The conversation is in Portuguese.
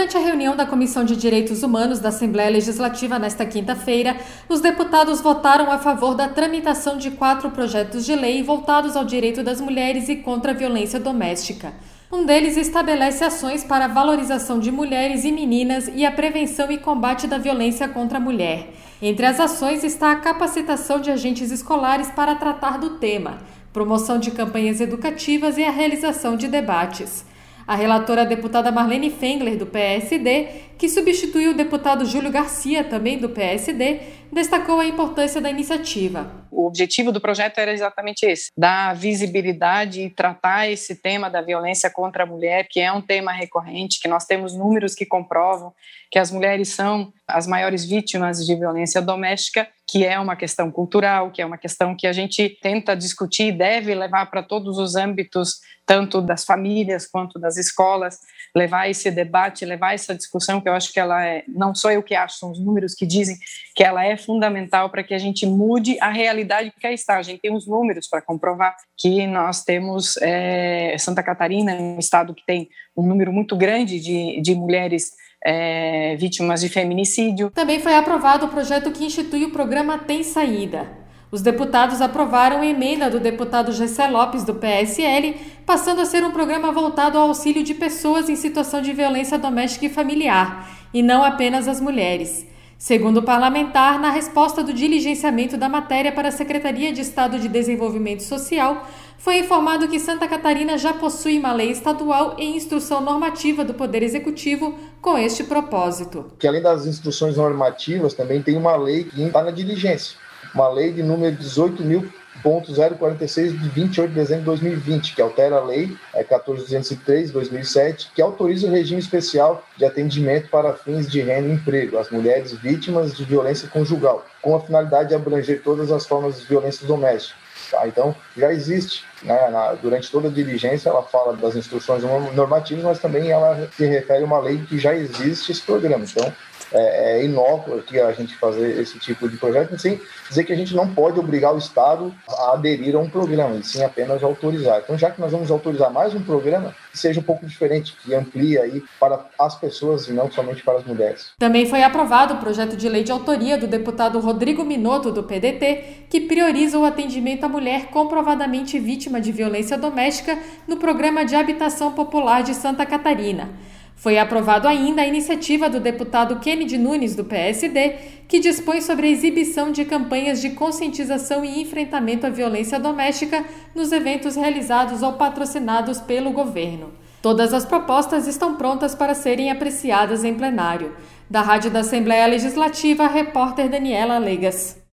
Durante a reunião da Comissão de Direitos Humanos da Assembleia Legislativa nesta quinta-feira, os deputados votaram a favor da tramitação de 4 projetos de lei voltados ao direito das mulheres e contra a violência doméstica. Um deles estabelece ações para a valorização de mulheres e meninas e a prevenção e combate da violência contra a mulher. Entre as ações está a capacitação de agentes escolares para tratar do tema, promoção de campanhas educativas e a realização de debates. A relatora, a deputada Marlene Fengler, do PSD, que substituiu o deputado Júlio Garcia, também do PSD, destacou a importância da iniciativa. O objetivo do projeto era exatamente esse, dar visibilidade e tratar esse tema da violência contra a mulher, que é um tema recorrente, que nós temos números que comprovam que as mulheres são as maiores vítimas de violência doméstica, que é uma questão cultural, que é uma questão que a gente tenta discutir e deve levar para todos os âmbitos, tanto das famílias quanto das escolas, levar esse debate, levar essa discussão, que eu acho que ela é, não sou eu que acho, são os números que dizem que ela é fundamental para que a gente mude a realidade que aí está. A gente tem os números para comprovar que nós temos Santa Catarina, um estado que tem um número muito grande de mulheres vítimas de feminicídio. Também foi aprovado o projeto que institui o programa Tem Saída. Os deputados aprovaram a emenda do deputado Gessé Lopes, do PSL, passando a ser um programa voltado ao auxílio de pessoas em situação de violência doméstica e familiar, e não apenas as mulheres. Segundo o parlamentar, na resposta do diligenciamento da matéria para a Secretaria de Estado de Desenvolvimento Social, foi informado que Santa Catarina já possui uma lei estadual e instrução normativa do Poder Executivo com este propósito. Que além das instruções normativas, também tem uma lei que está na diligência, uma lei de número 18.046 de 28 de dezembro de 2020, que altera a lei 14.203 de 2007, que autoriza o regime especial de atendimento para fins de renda e emprego às mulheres vítimas de violência conjugal, com a finalidade de abranger todas as formas de violência doméstica. Então, já existe, né, durante toda a diligência, ela fala das instruções normativas, mas também ela se refere a uma lei que já existe esse programa. Então, é inócuo aqui a gente fazer esse tipo de projeto, sem dizer que a gente não pode obrigar o Estado a aderir a um programa, e sim apenas autorizar. Então, já que nós vamos autorizar mais um programa, que seja um pouco diferente, que amplie aí para as pessoas e não somente para as mulheres. Também foi aprovado o projeto de lei de autoria do deputado Rodrigo Minotto, do PDT, que prioriza o atendimento à mulher comprovadamente vítima de violência doméstica no Programa de Habitação Popular de Santa Catarina. Foi aprovado ainda a iniciativa do deputado Kennedy Nunes, do PSD, que dispõe sobre a exibição de campanhas de conscientização e enfrentamento à violência doméstica nos eventos realizados ou patrocinados pelo governo. Todas as propostas estão prontas para serem apreciadas em plenário. Da Rádio da Assembleia Legislativa, a repórter Daniela Legas.